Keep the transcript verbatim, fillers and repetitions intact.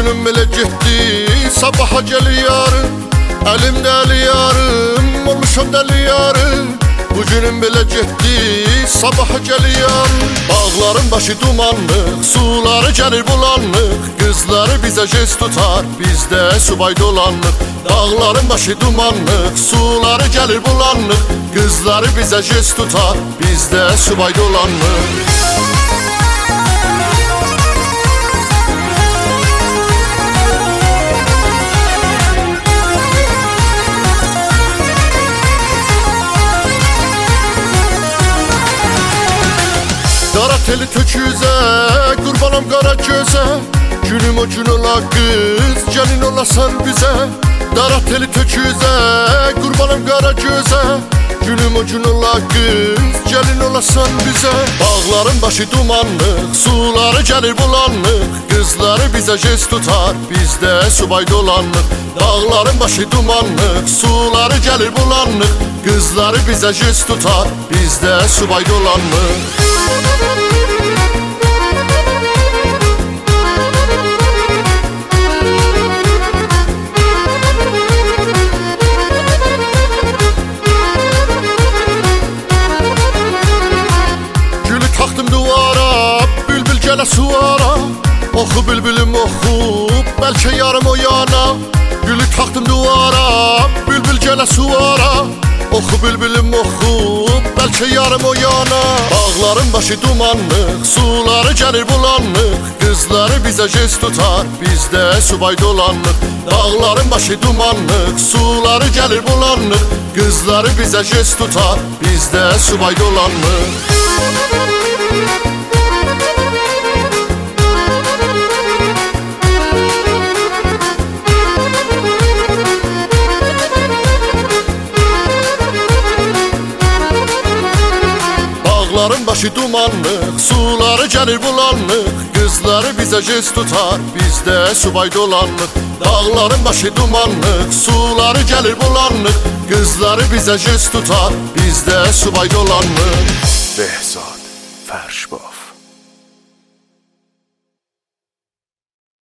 günüm belə getdi, sabaha gəlir yarın. Əlimdə əli yarım, olmuşam dəli yarım. Bu günüm belə getdi, sabaha gəlir yarın. Bağların başı dumanlıq, suları gəlir bulanlıq. Qızları bizə gez tutar, bizdə subay dolanlıq. Dağların başı dumanlıq, suları gəlir bulanlıq. Qızları bizə gez tutar, bizdə subay dolanlıq. Qara teli töküzə, qurbanam qara gözə. Günüm o gün ola qız, gəlin olasan bizə. Qara teli töküzə, qurbanam qara gözə. Günüm o gün ola qız, gəlin olasan bizə. Bağların başı dumanlıq, suları gəlir bulanlıq. Qızları bizə gez tutar, bizdə subay dolanlıq. Dağların başı dumanlıq, suları gəlir bulanlıq. Qızları bizə gez tutar, bizdə subay dolanlıq. Taxtım duvara, bülbül gələ suvara. Oxu bülbülüm oxu, bəlkə yarım o yana. Gülü taxtım duvara, bülbül gələ suvara. Oxu bülbülüm oxu, bəlkə yarım o yana. Bağların başı dumanlıq, suları gəlir bulanlıq. Qızları bizə gez tutar, bizdə subay dolanlıq. Dağların başı dumanlıq, suları gəlir bulanlıq. Qızları bizə gez tutar, bizdə subay dolanlıq. Dağların başı dumanlıq, suları gəlir bulanlıq. Qızları bizə gez tutar, bizdə subay dolanlıq. Dağların başı dumanlıq, suları gəlir bulanlıq. Qızları bizə gez tutar, bizdə subay dolanlıq. Behzad Ferşbaf.